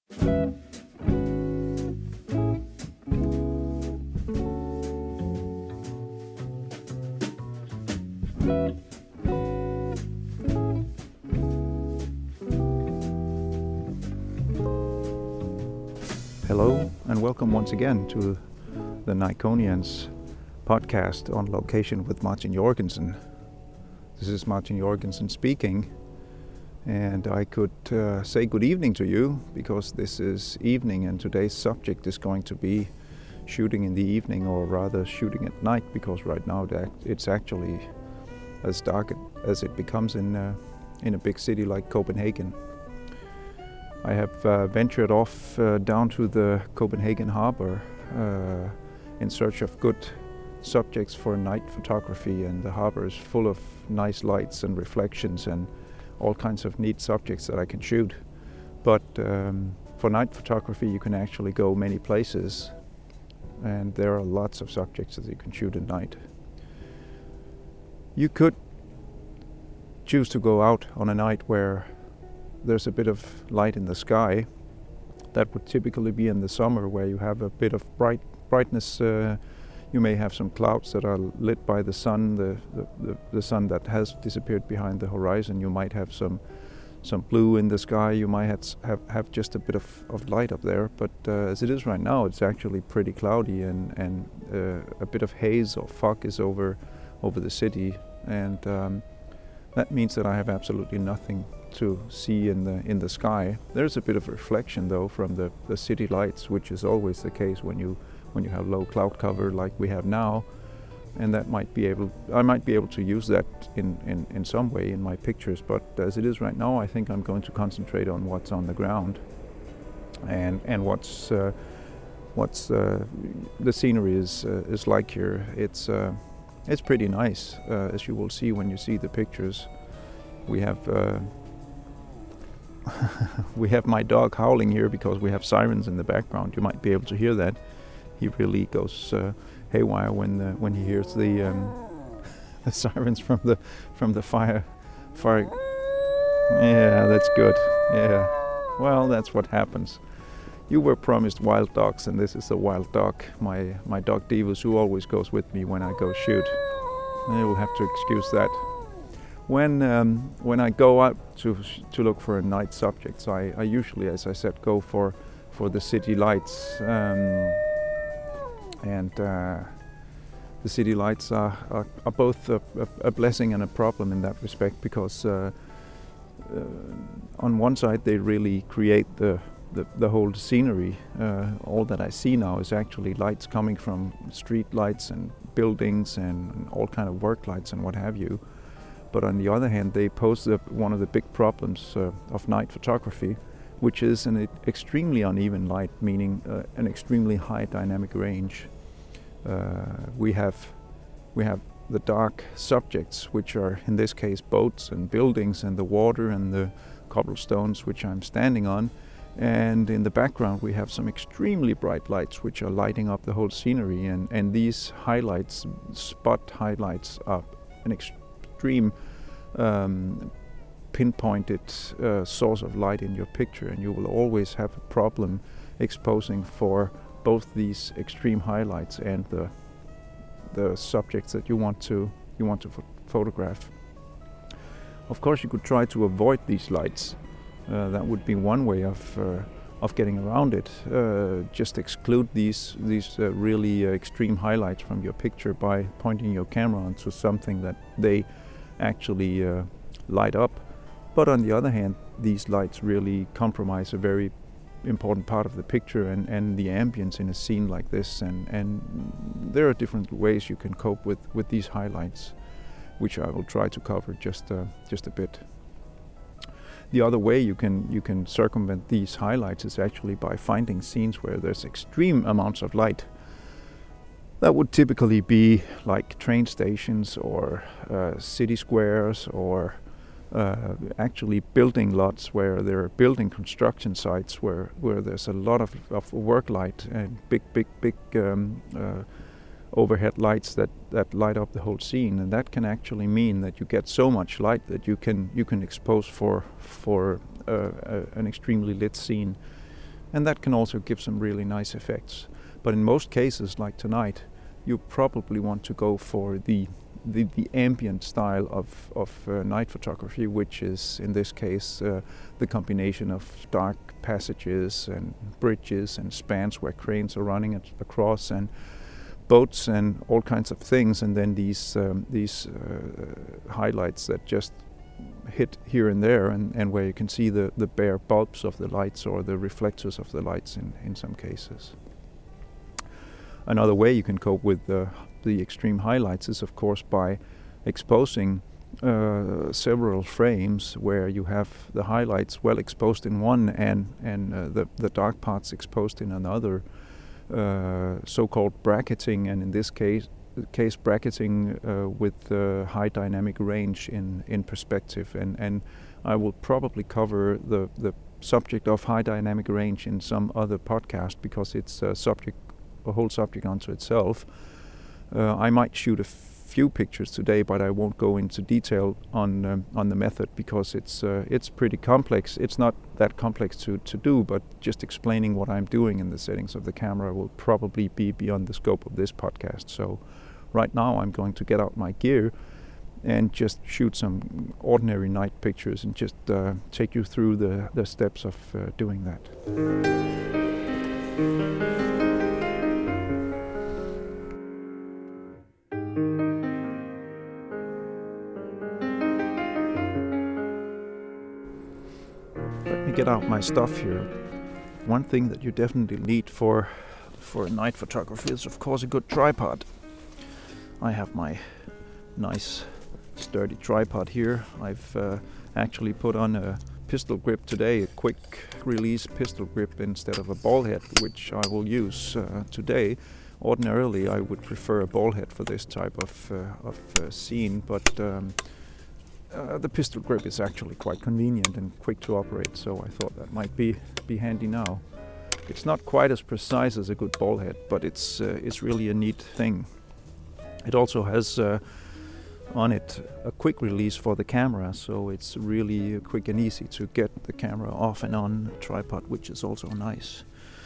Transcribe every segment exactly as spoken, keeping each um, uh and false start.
Hello and welcome once again to the Niconians podcast on location with Martin Jorgensen. This is Martin Jorgensen speaking, and I could uh, say good evening to you because this is evening and today's subject is going to be shooting in the evening, or rather shooting at night, because right now it's actually as dark as it becomes in, uh, in a big city like Copenhagen. I have uh, ventured off uh, down to the Copenhagen harbor uh, in search of good subjects for night photography, and the harbor is full of nice lights and reflections and all kinds of neat subjects that I can shoot. But um, for night photography you can actually go many places, and there are lots of subjects that you can shoot at night. You could choose to go out on a night where there's a bit of light in the sky. That would typically be in the summer, where you have a bit of bright brightness. Uh, you may have some clouds that are lit by the sun, the, the, the, the sun that has disappeared behind the horizon. You might have some some blue in the sky. You might have have, have just a bit of, of light up there. But uh, as it is right now, it's actually pretty cloudy, and, and uh, a bit of haze or fog is over over the city. And um, that means that I have absolutely nothing to see in the in the sky. There's a bit of reflection though from the, the city lights, which is always the case when you when you have low cloud cover like we have now, and that might be able I might be able to use that in, in, in some way in my pictures. But as it is right now, I think I'm going to concentrate on what's on the ground and and what's uh, what's uh, the scenery is uh, is like here. It's uh, it's pretty nice, uh, as you will see when you see the pictures. We have uh, we have my dog howling here because we have sirens in the background. You might be able to hear that. He really goes uh, haywire when the, when he hears the um, the sirens from the from the fire fire. Yeah, that's good. Yeah, well, that's what happens. You were promised wild dogs, and this is a wild dog. My my dog Divus, who always goes with me when I go shoot. You will have to excuse that. When um, when I go out to to look for a night subjects, I, I usually, as I said, go for for the city lights, um, and uh, the city lights are are, are both a, a, a blessing and a problem in that respect, because uh, uh, on one side they really create the the, the whole scenery. Uh, all that I see now is actually lights coming from street lights and buildings and, and all kind of work lights and what have you. But on the other hand, they pose the, one of the big problems uh, of night photography, which is an e- extremely uneven light, meaning uh, an extremely high dynamic range. Uh, we have we have the dark subjects, which are in this case boats and buildings and the water and the cobblestones which I'm standing on. And in the background we have some extremely bright lights which are lighting up the whole scenery, and, and these highlights, spot highlights, are an extreme um, pinpointed uh, source of light in your picture, and you will always have a problem exposing for both these extreme highlights and the the subjects that you want to you want to ph- photograph. Of course, you could try to avoid these lights. Uh, that would be one way of uh, of getting around it. Uh, just exclude these these uh, really uh, extreme highlights from your picture by pointing your camera onto something that they actually uh, light up. But on the other hand, these lights really compromise a very important part of the picture and, and the ambience in a scene like this. And, and there are different ways you can cope with, with these highlights, which I will try to cover just uh, just a bit. The other way you can you can circumvent these highlights is actually by finding scenes where there's extreme amounts of light. That would typically be like train stations or uh, city squares, or uh, actually building lots where there are building construction sites where, where there's a lot of, of work light and big, big, big um, uh, overhead lights that, that light up the whole scene. And that can actually mean that you get so much light that you can you can expose for for uh, a, an extremely lit scene. And that can also give some really nice effects. But in most cases, like tonight, you probably want to go for the the, the ambient style of, of uh, night photography, which is in this case uh, the combination of dark passages and bridges and spans where cranes are running at, across, and boats and all kinds of things, and then these um, these uh, highlights that just hit here and there, and, and where you can see the, the bare bulbs of the lights or the reflectors of the lights in, in some cases. Another way you can cope with the, the extreme highlights is of course by exposing uh, several frames where you have the highlights well exposed in one and, and uh, the, the dark parts exposed in another, uh, so-called bracketing, and in this case case bracketing uh, with uh, high dynamic range in, in perspective, and, and I will probably cover the, the subject of high dynamic range in some other podcast because it's a subject, a whole subject unto itself. Uh, I might shoot a few pictures today, but I won't go into detail on um, on the method because it's uh, it's pretty complex. It's not that complex to, to do, but just explaining what I'm doing in the settings of the camera will probably be beyond the scope of this podcast. So right now I'm going to get out my gear and just shoot some ordinary night pictures and just uh, take you through the, the steps of uh, doing that. Let me get out my stuff here. One thing that you definitely need for for night photography is of course a good tripod. I have my nice sturdy tripod here. I've uh, actually put on a pistol grip today, a quick release pistol grip instead of a ball head, which I will use uh, today. Ordinarily I would prefer a ball head for this type of, uh, of uh, scene, but um, uh, the pistol grip is actually quite convenient and quick to operate, so I thought that might be, be handy now. It's not quite as precise as a good ball head, but it's, uh, it's really a neat thing. It also has uh, on it a quick release for the camera, so it's really quick and easy to get the camera off and on a tripod, which is also nice.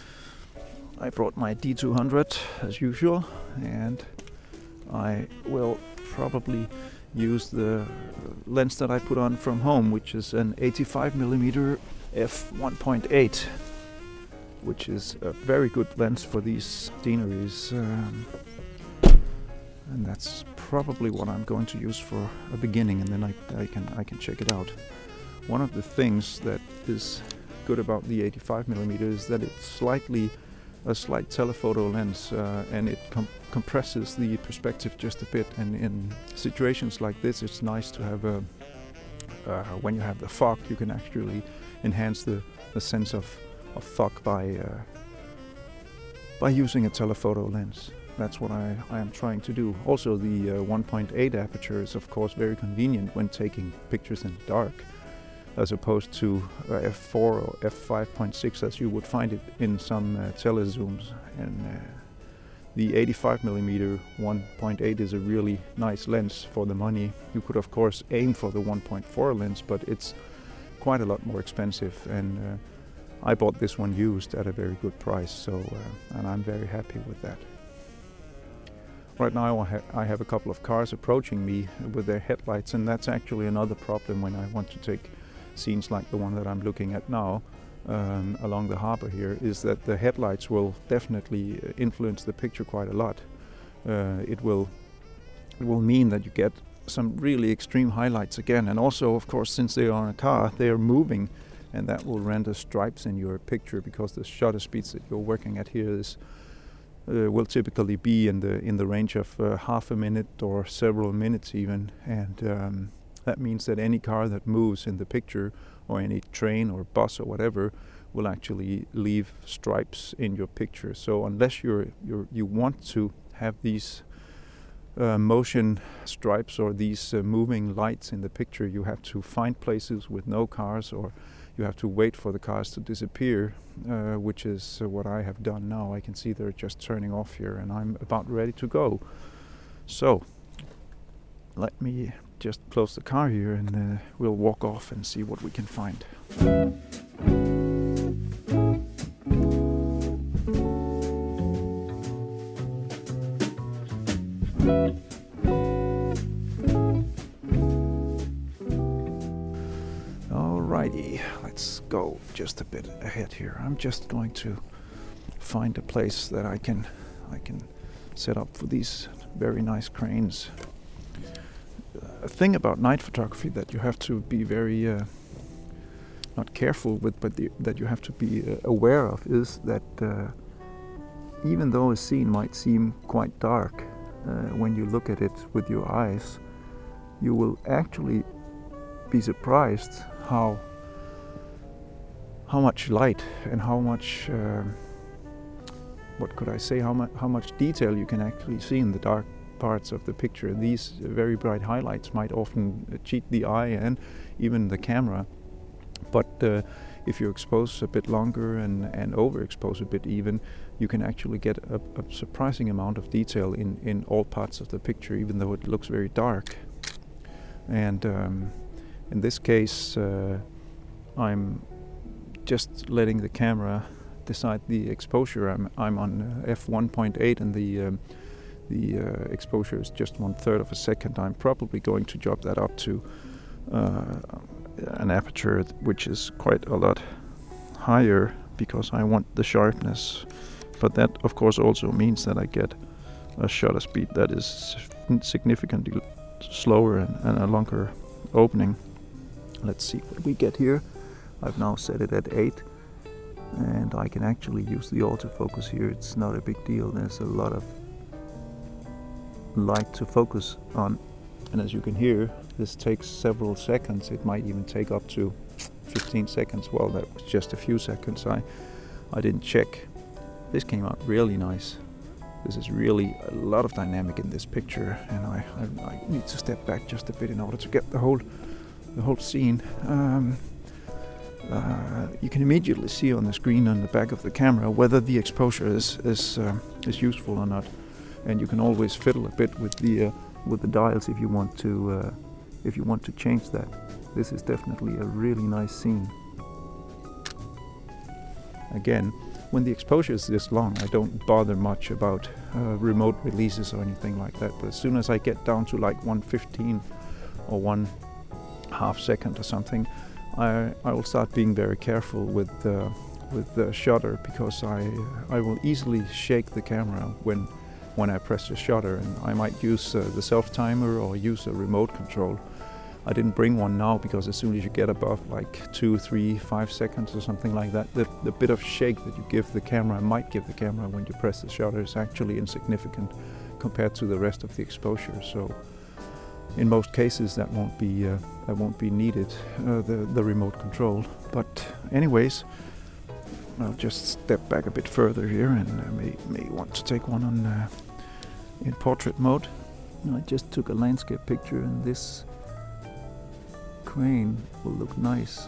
I brought my D two hundred as usual, and I will probably use the lens that I put on from home, which is an eighty-five millimeter f one point eight, which is a very good lens for these sceneries. Um, And that's probably what I'm going to use for a beginning, and then I, I can I can check it out. One of the things that is good about the eighty-five millimeter is that it's slightly a slight telephoto lens, uh, and it com- compresses the perspective just a bit. And in situations like this, it's nice to have a uh, when you have the fog, you can actually enhance the, the sense of, of fog by uh, by using a telephoto lens. That's what I, I am trying to do. Also, the uh, one point eight aperture is of course very convenient when taking pictures in the dark, as opposed to uh, f four or f five point six as you would find it in some uh, telezooms. And uh, the eighty-five millimeter one point eight is a really nice lens for the money. You could of course aim for the one point four lens, but it's quite a lot more expensive, and uh, I bought this one used at a very good price, so uh, and I'm very happy with that. Right now I, ha- I have a couple of cars approaching me with their headlights, and that's actually another problem when I want to take scenes like the one that I'm looking at now um, along the harbor here, is that the headlights will definitely influence the picture quite a lot. Uh, it will it will mean that you get some really extreme highlights again, and also of course since they are in a car, they are moving, and that will render stripes in your picture because the shutter speeds that you're working at here is Uh, will typically be in the in the range of uh, half a minute or several minutes even, and um, that means that any car that moves in the picture, or any train or bus or whatever, will actually leave stripes in your picture. So unless you're you're you want to have these uh, motion stripes or these uh, moving lights in the picture, you have to find places with no cars, or you have to wait for the cars to disappear, uh, which is uh, what I have done now. I can see they're just turning off here, and I'm about ready to go. So let me just close the car here, and uh, we'll walk off and see what we can find. go just a bit ahead here. I'm just going to find a place that I can I can set up for these very nice cranes. A thing about night photography that you have to be very uh, not careful with, but the, that you have to be uh, aware of is that uh, even though a scene might seem quite dark, uh, when you look at it with your eyes, you will actually be surprised how how much light and how much uh, what could I say how much how much detail you can actually see in the dark parts of the picture. These very bright highlights might often uh, cheat the eye and even the camera, but uh, if you expose a bit longer and, and overexpose a bit even, you can actually get a, a surprising amount of detail in, in all parts of the picture, even though it looks very dark. And um, in this case, uh, I'm just letting the camera decide the exposure. I'm, I'm on uh, f one point eight, and the um, the uh, exposure is just one third of a second. I'm probably going to drop that up to uh, an aperture which is quite a lot higher because I want the sharpness. But that, of course, also means that I get a shutter speed that is significantly slower and, and a longer opening. Let's see what we get here. I've now set it at eight, and I can actually use the autofocus here. It's not a big deal. There's a lot of light to focus on, and as you can hear, this takes several seconds. It might even take up to fifteen seconds. Well, that was just a few seconds. I I didn't check. This came out really nice. This is really a lot of dynamic in this picture, and I, I, I need to step back just a bit in order to get the whole the whole scene. Um, uh, you can immediately see on the screen on the back of the camera whether the exposure is is um, is useful or not, and you can always fiddle a bit with the uh, with the dials if you want to uh, if you want to change that. This is definitely a really nice scene. Again, when the exposure is this long, I don't bother much about uh, remote releases or anything like that. But as soon as I get down to like one fifteen or one half second or something, I I will start being very careful with uh, with the shutter, because I I will easily shake the camera when when I press the shutter, and I might use uh, the self timer or use a remote control. I didn't bring one now because as soon as you get above like two, three, five seconds or something like that, the, the bit of shake that you give the camera, might give the camera when you press the shutter, is actually insignificant compared to the rest of the exposure. So in most cases that won't be uh, that won't be needed, uh, the the remote control. But anyways, I'll just step back a bit further here, and I may may want to take one on uh, in portrait mode. I just took a landscape picture, and this crane will look nice.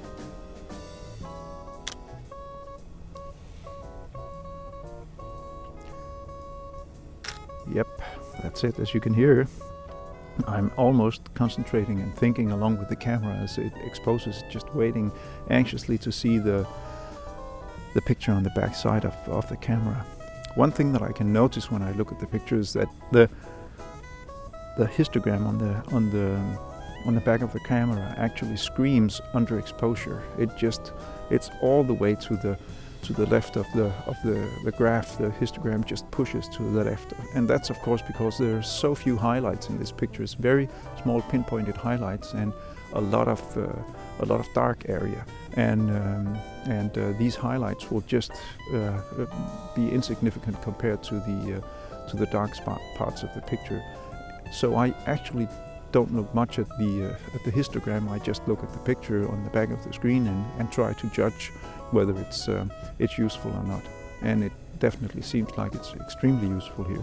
Yep, that's it. As you can hear, I'm almost concentrating and thinking along with the camera as it exposes, just waiting anxiously to see the the picture on the back side of, of the camera. One thing that I can notice when I look at the picture is that the the histogram on the on the on the back of the camera actually screams under exposure. It just it's all the way to the to the left of the of the, the graph. The histogram just pushes to the left, and that's of course because there are so few highlights in this picture. It's very small pinpointed highlights and a lot of uh, a lot of dark area, and um, and uh, these highlights will just uh, be insignificant compared to the uh, to the dark spot parts of the picture. So I actually don't look much at the uh, at the histogram. I just look at the picture on the back of the screen and, and try to judge whether it's uh, it's useful or not. And it definitely seems like it's extremely useful here.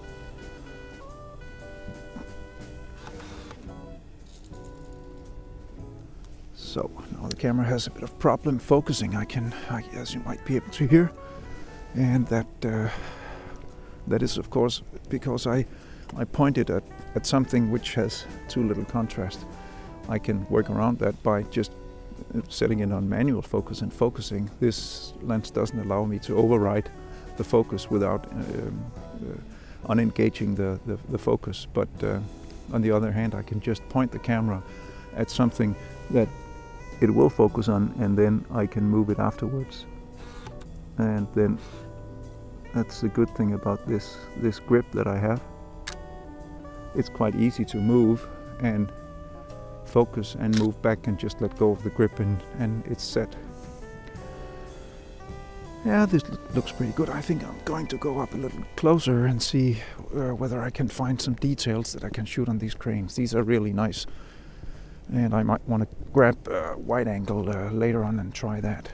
So now the camera has a bit of problem focusing. I can, I, as you might be able to hear, and that uh, that is of course because I I pointed at at something which has too little contrast. I can work around that by just setting it on manual focus and focusing. This lens doesn't allow me to override the focus without um, uh, unengaging the, the, the focus. But uh, on the other hand, I can just point the camera at something that it will focus on, and then I can move it afterwards. And then that's the good thing about this this grip that I have. It's quite easy to move and focus and move back and just let go of the grip, and, and it's set. Yeah, this l- looks pretty good. I think I'm going to go up a little closer and see uh, whether I can find some details that I can shoot on these cranes. These are really nice. And I might want to grab a wide angle uh, later on and try that.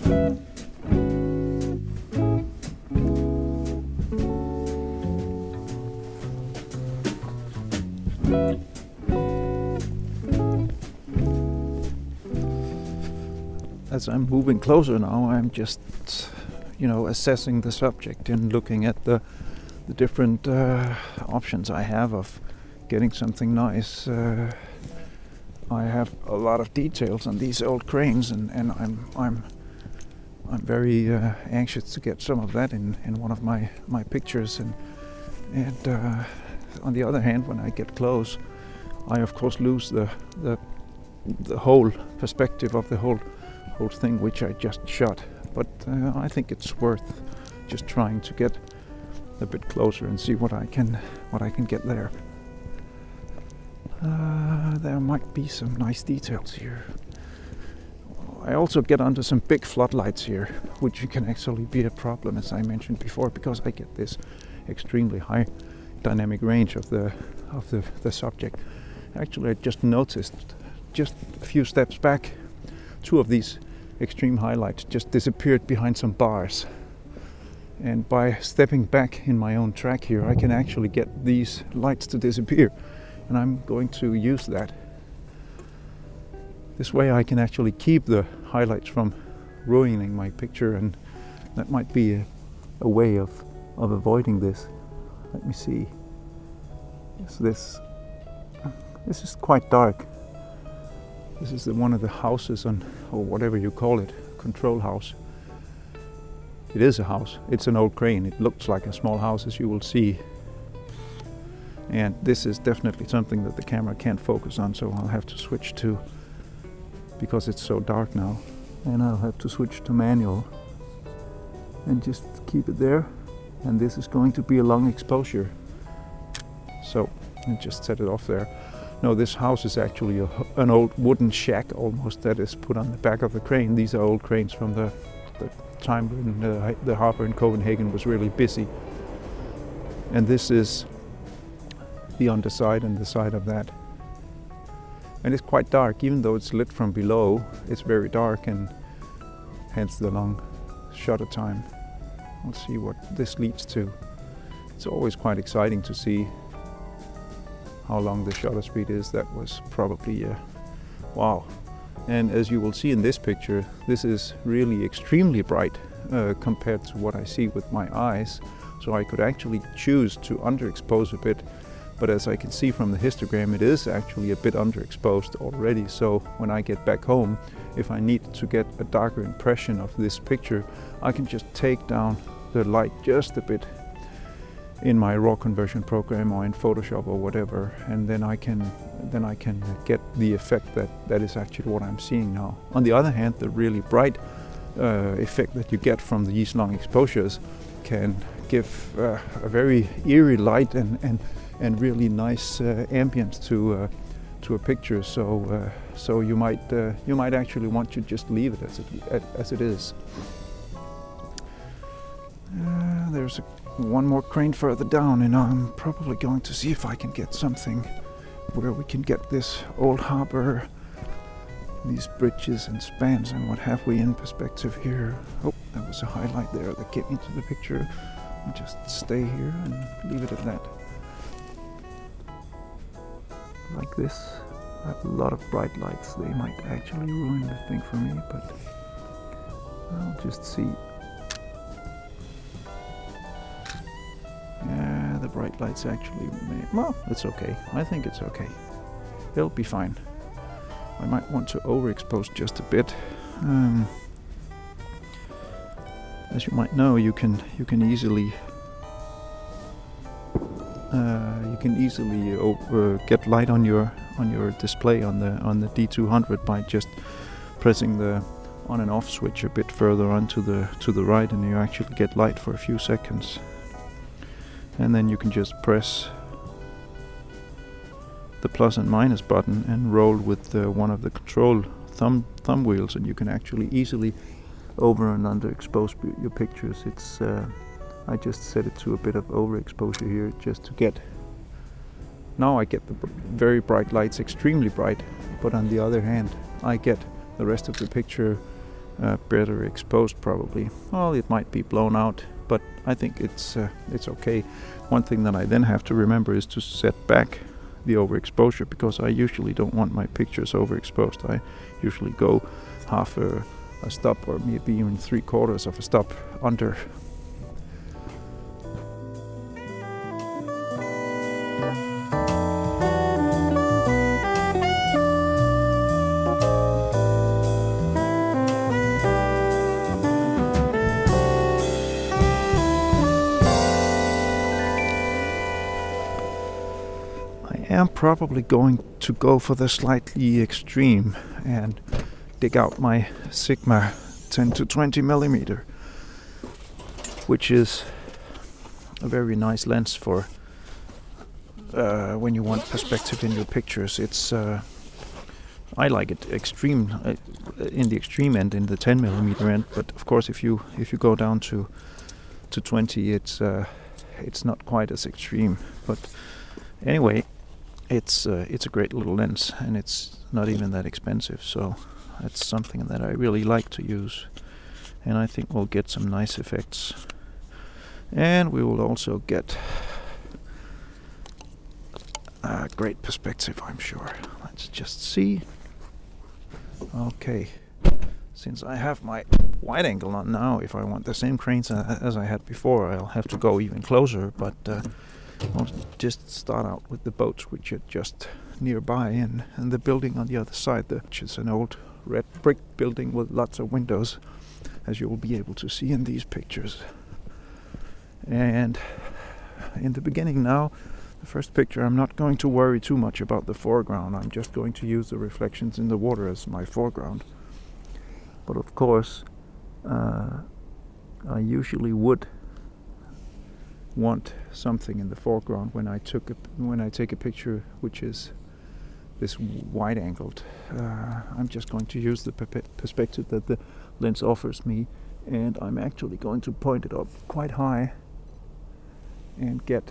As I'm moving closer now, I'm just, you know, assessing the subject and looking at the the different uh, options I have of getting something nice. Uh, I have a lot of details on these old cranes, and, and I'm I'm I'm very uh, anxious to get some of that in, in one of my, my pictures. And and uh, on the other hand, when I get close, I of course lose the the the whole perspective of the whole whole thing which I just shot. But uh, I think it's worth just trying to get a bit closer and see what I can what I can get there. Uh, there might be some nice details here. I also get onto some big floodlights here, which can actually be a problem, as I mentioned before, because I get this extremely high dynamic range of the of the, the subject. Actually, I just noticed just a few steps back, two of these extreme highlights just disappeared behind some bars. And by stepping back in my own track here, I can actually get these lights to disappear. And I'm going to use that. This way I can actually keep the highlights from ruining my picture, and that might be a, a way of, of avoiding this. Let me see. Is this this is quite dark. This is the, one of the houses on, or whatever you call it, control house. It is a house. It's an old crane. It looks like a small house, as you will see. And this is definitely something that the camera can't focus on, so I'll have to switch to, because it's so dark now, and I'll have to switch to manual and just keep it there. And this is going to be a long exposure, so I'll just set it off there. No, this house is actually a, an old wooden shack almost that is put on the back of the crane. These are old cranes from the, the time when uh, the harbor in Copenhagen was really busy. And this is the underside and the side of that. And it's quite dark, even though it's lit from below, it's very dark, and hence the long shutter time. Let's see what this leads to. It's always quite exciting to see how long the shutter speed is. That was probably, uh, wow. And as you will see in this picture, this is really extremely bright uh, compared to what I see with my eyes. So I could actually choose to underexpose a bit. But as I can see from the histogram, it is actually a bit underexposed already. So when I get back home, if I need to get a darker impression of this picture, I can just take down the light just a bit in my raw conversion program or in Photoshop or whatever, and then I can then I can get the effect that, that is actually what I'm seeing now. On the other hand, the really bright uh, effect that you get from these long exposures can give uh, a very eerie light and, and and really nice uh, ambience to uh, to a picture. So uh, so you might uh, you might actually want to just leave it as it as it is. Uh, there's a, one more crane further down, and I'm probably going to see if I can get something where we can get this old harbor, these bridges and spans and what have we in perspective here. Oh, there was a highlight there that get into the picture. I'll just stay here and leave it at that. Like this. I have a lot of bright lights. They might actually ruin the thing for me, but I'll just see. Yeah, the bright lights actually may, well, it's okay. I think it's okay. It'll be fine. I might want to overexpose just a bit. Um, as you might know, you can you can easily uh, you can easily over, get light on your on your display on the on the D two hundred by just pressing the on and off switch a bit further on to the to the right, and you actually get light for a few seconds. And then you can just press the plus and minus button and roll with uh, one of the control thumb thumb wheels, and you can actually easily over and underexpose b- your pictures. It's uh, I just set it to a bit of overexposure here just to get. Now I get the br- very bright lights, extremely bright, but on the other hand, I get the rest of the picture uh, better exposed probably. Well, it might be blown out, but I think it's uh, it's okay. One thing that I then have to remember is to set back the overexposure, because I usually don't want my pictures overexposed. I usually go half a, a stop or maybe even three quarters of a stop under. I'm probably going to go for the slightly extreme and dig out my Sigma ten to twenty millimeter, which is a very nice lens for uh, when you want perspective in your pictures. It's uh, I like it extreme uh, in the extreme end, in the ten millimeter end. But of course, if you if you go down to to twenty, it's uh, it's not quite as extreme. But anyway. It's uh, it's a great little lens, and it's not even that expensive, so it's something that I really like to use, and I think we'll get some nice effects, and we will also get a great perspective, I'm sure. Let's just see. Okay, since I have my wide angle on now, if I want the same cranes uh, as I had before, I'll have to go even closer, but uh, I'll just start out with the boats, which are just nearby, and, and the building on the other side, the, which is an old red brick building with lots of windows, as you will be able to see in these pictures. And in the beginning now, the first picture, I'm not going to worry too much about the foreground. I'm just going to use the reflections in the water as my foreground. But of course, uh, I usually would want something in the foreground when I took a, when I take a picture which is this wide angled. Uh, I'm just going to use the per- perspective that the lens offers me, and I'm actually going to point it up quite high and get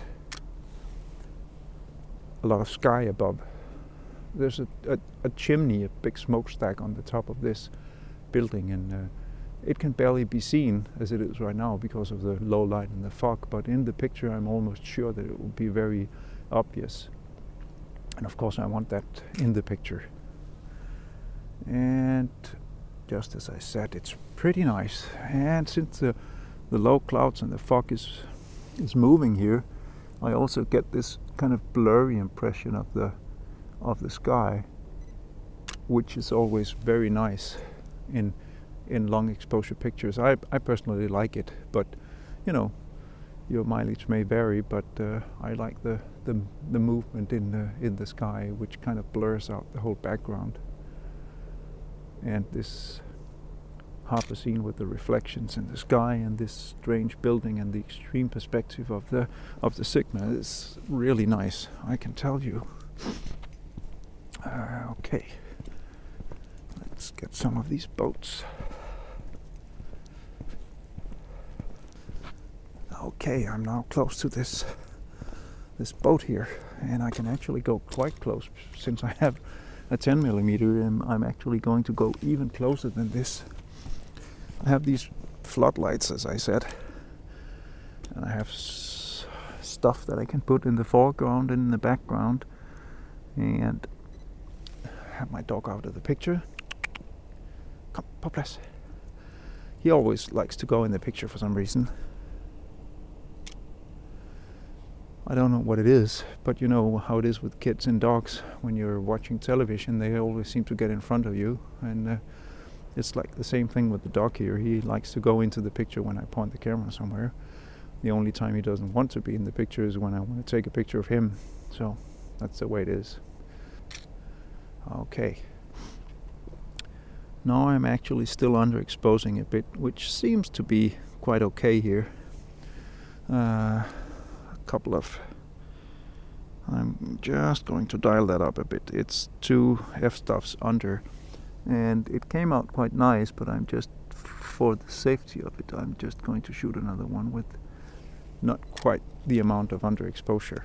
a lot of sky above. There's a, a, a chimney, a big smokestack on the top of this building, and uh, it can barely be seen as it is right now because of the low light and the fog, but in the picture I'm almost sure that it will be very obvious. And of course I want that in the picture. And just as I said, it's pretty nice. And since the, the low clouds and the fog is, is moving here, I also get this kind of blurry impression of the, of the sky, which is always very nice in in long exposure pictures. I, I personally like it, but you know, your mileage may vary, but uh, I like the, the the movement in the in the sky, which kind of blurs out the whole background. And this harbour scene with the reflections in the sky and this strange building and the extreme perspective of the of the Sigma is really nice, I can tell you. Uh, okay, let's get some of these boats. Okay, I'm now close to this this boat here, and I can actually go quite close. Since I have a ten millimeter, and I'm actually going to go even closer than this. I have these floodlights, as I said, and I have s- stuff that I can put in the foreground and in the background, and have my dog out of the picture. Come, Poplas. He always likes to go in the picture for some reason. I don't know what it is, but you know how it is with kids and dogs. When you're watching television, they always seem to get in front of you, and uh, it's like the same thing with the dog here. He likes to go into the picture when I point the camera somewhere. The only time he doesn't want to be in the picture is when I want to take a picture of him. So that's the way it is. Okay. Now I'm actually still underexposing a bit, which seems to be quite okay here. Uh, a couple of... I'm just going to dial that up a bit. It's two f-stops under, and it came out quite nice, but I'm just, for the safety of it, I'm just going to shoot another one with not quite the amount of underexposure.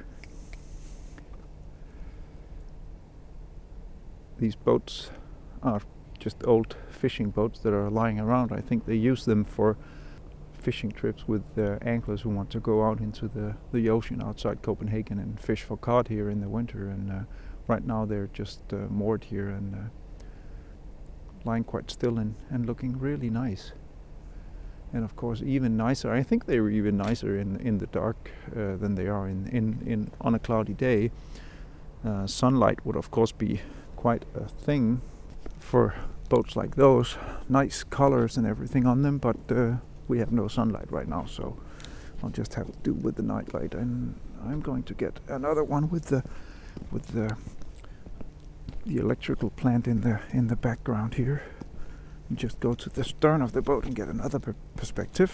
These boats are just old fishing boats that are lying around. I think they use them for fishing trips with uh, anglers who want to go out into the, the ocean outside Copenhagen and fish for cod here in the winter. And uh, right now they're just uh, moored here and uh, lying quite still and, and looking really nice. And of course even nicer, I think they were even nicer in, in the dark uh, than they are in, in, in on a cloudy day. Uh, sunlight would of course be quite a thing for boats like those. Nice colors and everything on them, but uh, we have no sunlight right now, so I'll just have to do with the nightlight. And I'm going to get another one with the with the the electrical plant in the in the background here. And just go to the stern of the boat and get another per perspective.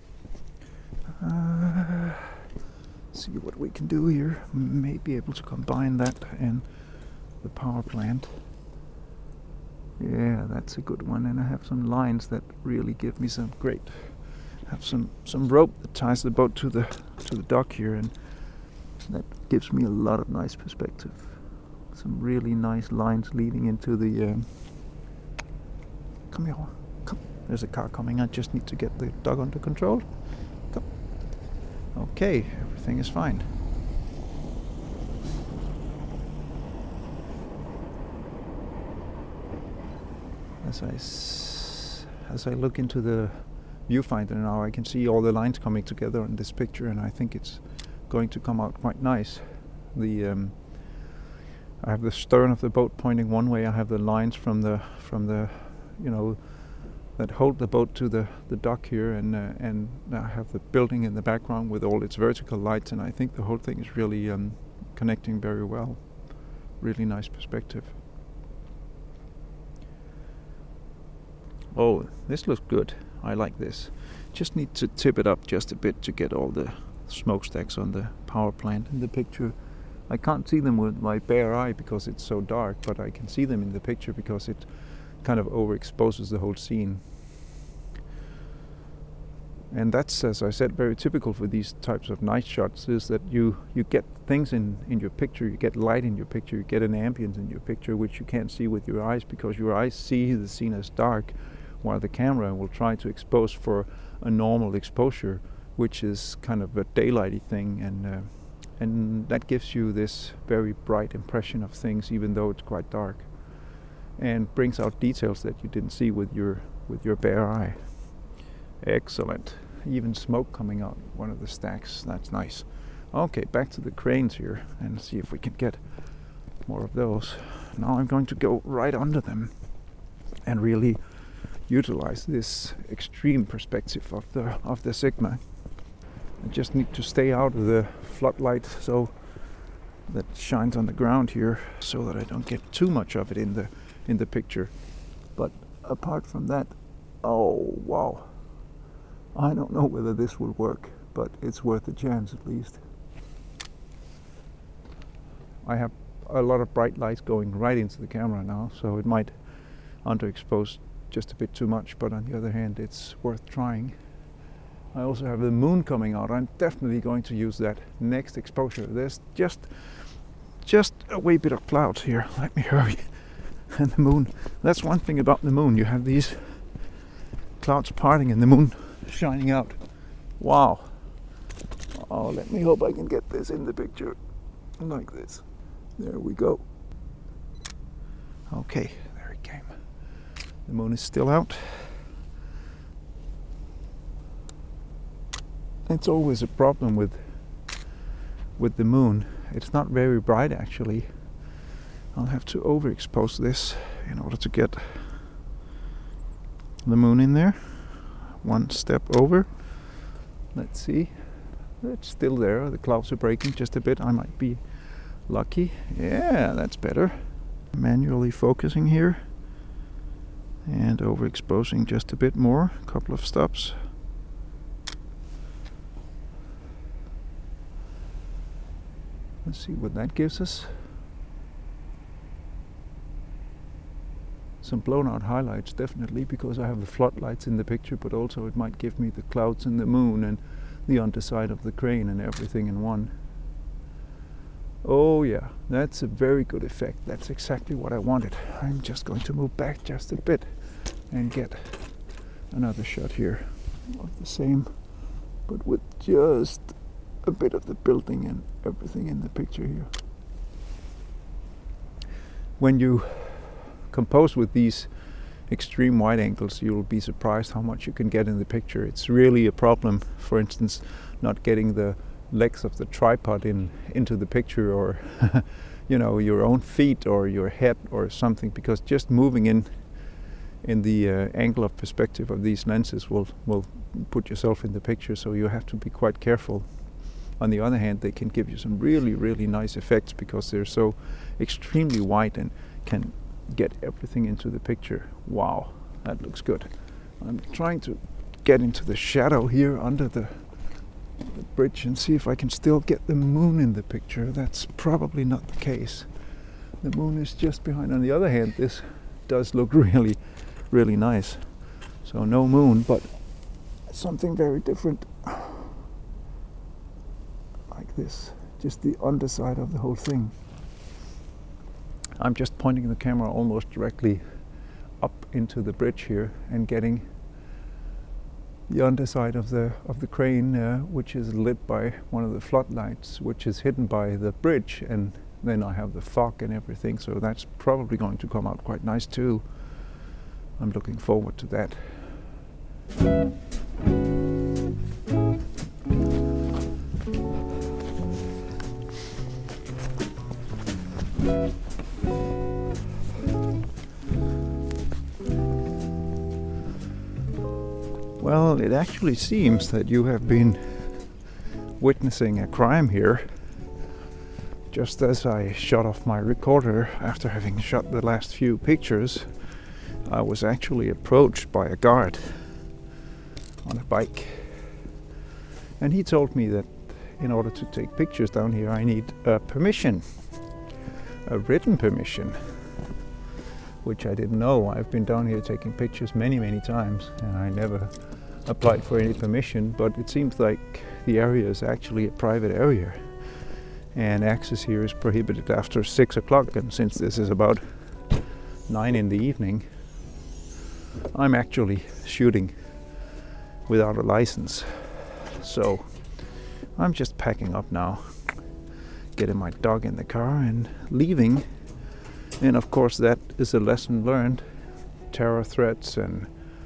Uh, see what we can do here. May be able to combine that and the power plant. Yeah, that's a good one, and I have some lines that really give me some great. Have some some rope that ties the boat to the to the dock here, and that gives me a lot of nice perspective. Some really nice lines leading into the. Um, come here, come. There's a car coming. I just need to get the dog under control. Come. Okay, everything is fine. As I s as I look into the viewfinder now, I can see all the lines coming together in this picture, and I think it's going to come out quite nice. The um, I have the stern of the boat pointing one way. I have the lines from the from the you know that hold the boat to the the dock here, and uh, and I have the building in the background with all its vertical lights, and I think the whole thing is really um, connecting very well. Really nice perspective. Oh, this looks good. I like this. Just need to tip it up just a bit to get all the smokestacks on the power plant in the picture. I can't see them with my bare eye because it's so dark, but I can see them in the picture because it kind of overexposes the whole scene. And that's, as I said, very typical for these types of night shots, is that you, you get things in, in your picture, you get light in your picture, you get an ambience in your picture which you can't see with your eyes because your eyes see the scene as dark, while the camera will try to expose for a normal exposure, which is kind of a daylighty thing, and uh, and that gives you this very bright impression of things, even though it's quite dark, and brings out details that you didn't see with your with your bare eye. Excellent. Even smoke coming out one of the stacks. That's nice. Okay, back to the cranes here and see if we can get more of those. Now I'm going to go right under them and really utilize this extreme perspective of the of the Sigma. I just need to stay out of the floodlight so that shines on the ground here, so that I don't get too much of it in the in the picture. But apart from that, oh wow, I don't know whether this will work, but it's worth a chance at least. I have a lot of bright lights going right into the camera now, so it might underexpose just a bit too much, but on the other hand, it's worth trying. I also have the moon coming out. I'm definitely going to use that next exposure. There's just just a wee bit of clouds here. Let me hurry. And the moon. That's one thing about the moon. You have these clouds parting and the moon shining out. Wow. Oh, let me hope I can get this in the picture like this. There we go. Okay, there it came. The moon is still out. It's always a problem with with the moon. It's not very bright actually. I'll have to overexpose this in order to get the moon in there. One step over. Let's see. It's still there. The clouds are breaking just a bit. I might be lucky. Yeah, that's better. Manually focusing here. And overexposing just a bit more, a couple of stops. Let's see what that gives us. Some blown out highlights definitely, because I have the floodlights in the picture, but also it might give me the clouds and the moon and the underside of the crane and everything in one. Oh yeah, that's a very good effect. That's exactly what I wanted. I'm just going to move back just a bit and get another shot here of the same, but with just a bit of the building and everything in the picture here. When you compose with these extreme wide angles, you'll be surprised how much you can get in the picture. It's really a problem, for instance, not getting the legs of the tripod in into the picture, or you know, your own feet or your head or something, because just moving in in the uh, angle of perspective of these lenses will will put yourself in the picture, so you have to be quite careful. On the other hand, they can give you some really really nice effects because they're so extremely wide and can get everything into the picture. Wow, that looks good. I'm trying to get into the shadow here under the the bridge and see if I can still get the moon in the picture. That's probably not the case. The moon is just behind. On the other hand, this does look really, really nice. So no moon, but something very different. Like this, just the underside of the whole thing. I'm just pointing the camera almost directly up into the bridge here and getting the underside of the of the crane, uh, which is lit by one of the floodlights, which is hidden by the bridge, and then I have the fog and everything, so that's probably going to come out quite nice too. I'm looking forward to that. Well, it actually seems that you have been witnessing a crime here. Just as I shut off my recorder after having shot the last few pictures, I was actually approached by a guard on a bike. And he told me that in order to take pictures down here, I need a permission, a written permission, which I didn't know. I've been down here taking pictures many, many times, and I never applied for any permission, but it seems like the area is actually a private area, and access here is prohibited after six o'clock, and since this is about nine in the evening, I'm actually shooting without a license. So I'm just packing up now, getting my dog in the car and leaving. And of course that is a lesson learned. Terror threats and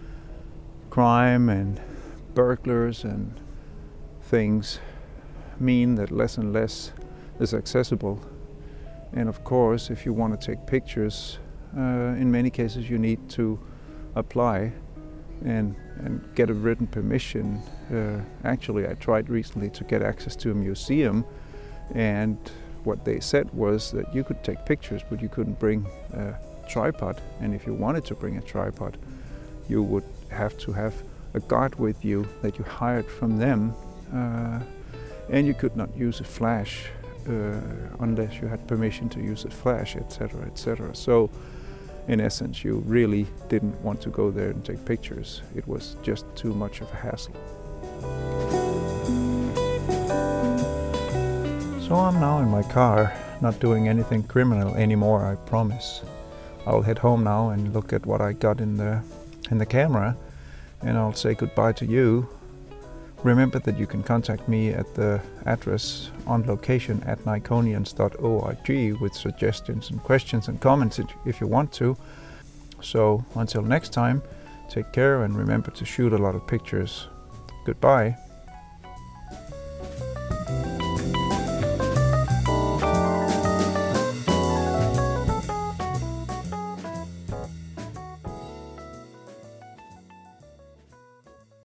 crime and burglars and things mean that less and less is accessible. And of course, if you want to take pictures, uh, in many cases you need to apply and, and get a written permission. Uh, actually, I tried recently to get access to a museum, and what they said was that you could take pictures, but you couldn't bring a tripod. And if you wanted to bring a tripod, you would have to have a guard with you that you hired from them, uh, and you could not use a flash uh, unless you had permission to use a flash, et cetera, et cetera. So, in essence, you really didn't want to go there and take pictures. It was just too much of a hassle. So I'm now in my car, not doing anything criminal anymore, I promise. I'll head home now and look at what I got in the in the camera, and I'll say goodbye to you. Remember that you can contact me at the address on location at nikonians dot org with suggestions and questions and comments if you want to. So until next time, take care and remember to shoot a lot of pictures. Goodbye.